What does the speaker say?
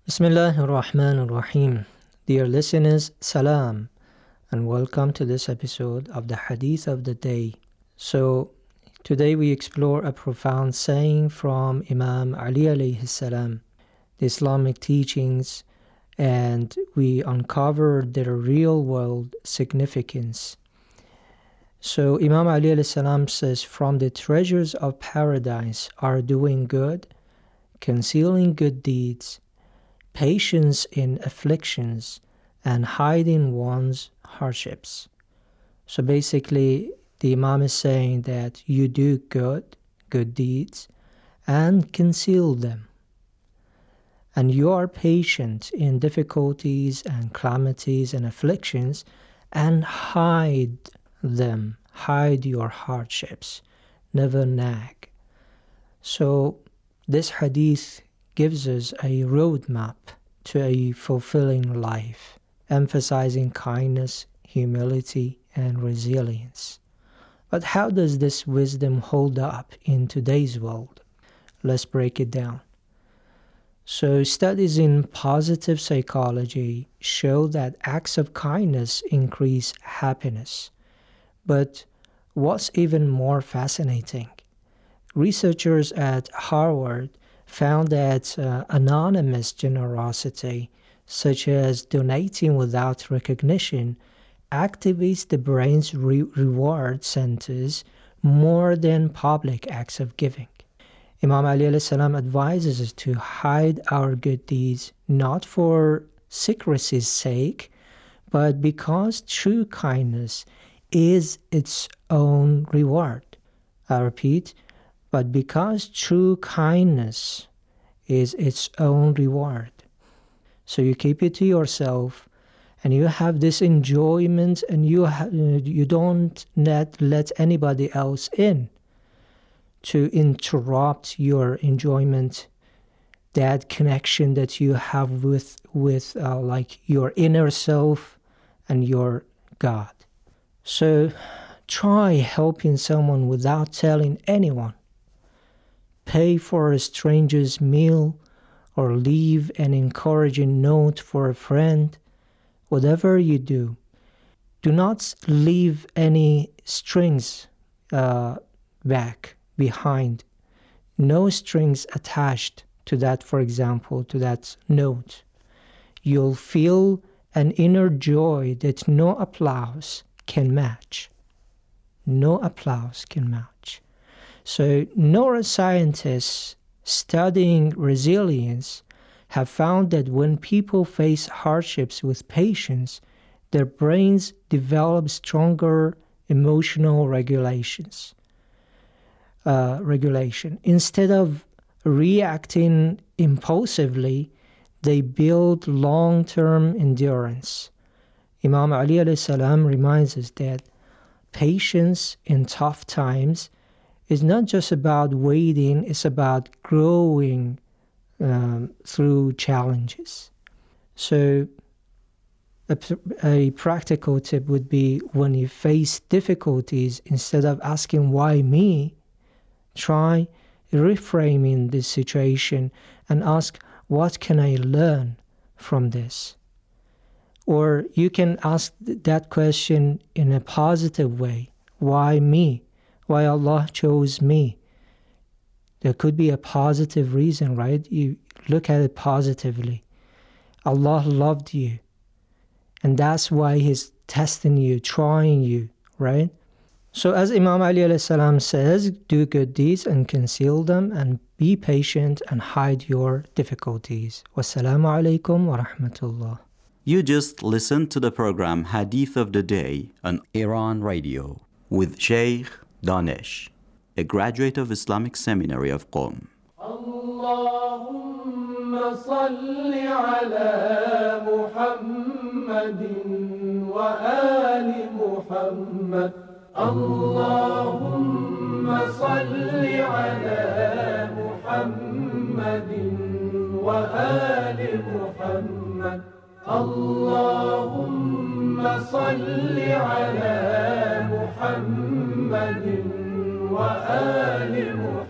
Bismillahir Rahmanir Rahim. Dear listeners, Salam, and welcome to this episode of the Hadith of the Day. So, today we explore a profound saying from Imam Ali alayhi salam, the Islamic teachings, and we uncover their real world significance. So, Imam Ali alayhi salam says, "From the treasures of paradise are doing good, concealing good deeds, patience in afflictions, and hiding one's hardships." So basically, the Imam is saying that you do good deeds, and conceal them. And you are patient in difficulties and calamities and afflictions, and hide them. Hide your hardships. Never nag. So this hadith gives us a roadmap to a fulfilling life, emphasizing kindness, humility, and resilience. But how does this wisdom hold up in today's world? Let's break it down. So, studies in positive psychology show that acts of kindness increase happiness. But what's even more fascinating? Researchers at Harvard found that anonymous generosity, such as donating without recognition, activates the brain's reward centers more than public acts of giving. Imam Ali alayhi salam advises us to hide our good deeds not for secrecy's sake, but because true kindness is its own reward. I repeat, but because true kindness is its own reward. So you keep it to yourself, and you have this enjoyment, and you don't let anybody else in to interrupt your enjoyment, that connection that you have with like your inner self and your God. So try helping someone without telling anyone. Pay for a stranger's meal, or leave an encouraging note for a friend. Whatever you do, do not leave any strings back behind. No strings attached to that, for example, to that note. You'll feel an inner joy that no applause can match. No applause can match. So neuroscientists studying resilience have found that when people face hardships with patience, their brains develop stronger emotional regulation. Instead of reacting impulsively, they build long-term endurance. Imam Ali alayhi salam reminds us that patience in tough times is not just about waiting, it's about growing through challenges. So a practical tip would be, when you face difficulties, instead of asking why me, try reframing the situation and ask, what can I learn from this? Or you can ask that question in a positive way. Why me? Why Allah chose me? There could be a positive reason, right? You look at it positively. Allah loved you, and that's why He's testing you, trying you, right? So as Imam Ali alayhi salam says, do good deeds and conceal them, and be patient and hide your difficulties. Wassalamu alaikum wa rahmatullah. You just listened to the program Hadith of the Day on Iran Radio with Sheikh Danish, a graduate of Islamic Seminary of Qom. Allahumma salli ala Muhammadin wa ali Muhammad. Allahumma salli ala Muhammadin wa ali Muhammad. Allahumma salli ala Muhammadin wa ali Muhammad.